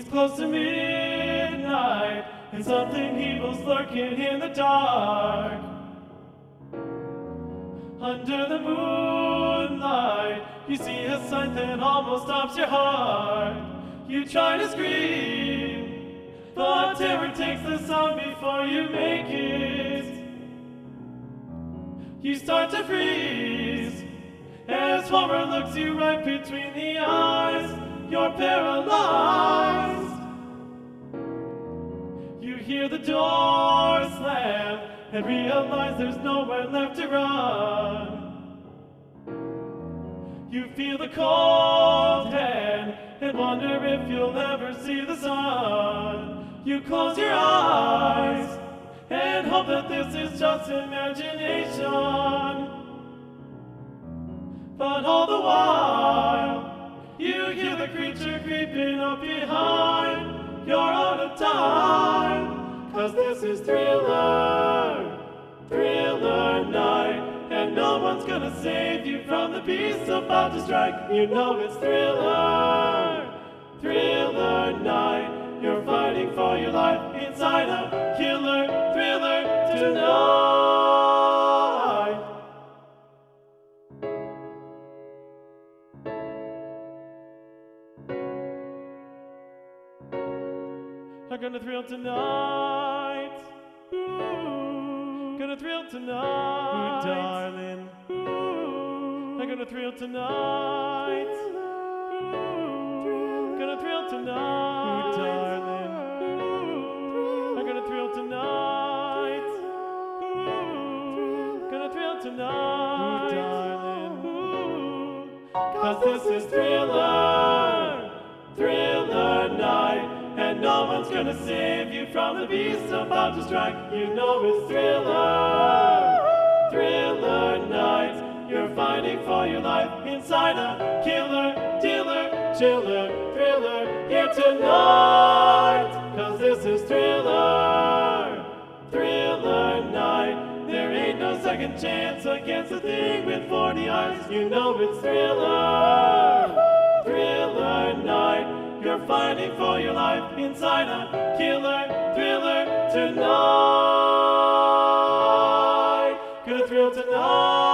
close to midnight, and something evil's lurking in the dark. Under the moonlight, you see a sight that almost stops your heart. You try to scream, but terror takes the sound before you make it. You start to freeze as horror looks you right between the eyes. You're paralyzed. You hear the door slam and realize there's nowhere left to run. You feel the cold hand and wonder if you'll ever see the sun. You close your eyes and hope that this is just imagination. But all the while, you hear the creature creeping up behind. You're out of time, 'cause this is Thriller, Thriller night. And no one's gonna save you from the beast about to strike. You know it's Thriller, Thriller night. You're fighting for your life inside a killer thriller tonight. I'm gonna thrill tonight. Ooh, gonna thrill tonight. Ooh, darling. Ooh, I'm gonna thrill tonight. Ooh, gonna thrill tonight. Ooh, darling. Ooh, I'm gonna thrill tonight. Ooh, gonna thrill tonight. Ooh, darling. Ooh, 'cause this is Thriller, Thriller night. And no one's gonna save you from the beast about to strike. You know it's Thriller, Thriller night. You're fighting for your life inside a killer, dealer, chiller, thriller here tonight. 'Cause this is Thriller, Thriller night. There ain't no second chance against a thing with 40 eyes. You know it's Thriller, Thriller night. You're fighting for your life inside a killer thriller tonight. Gonna thrill tonight.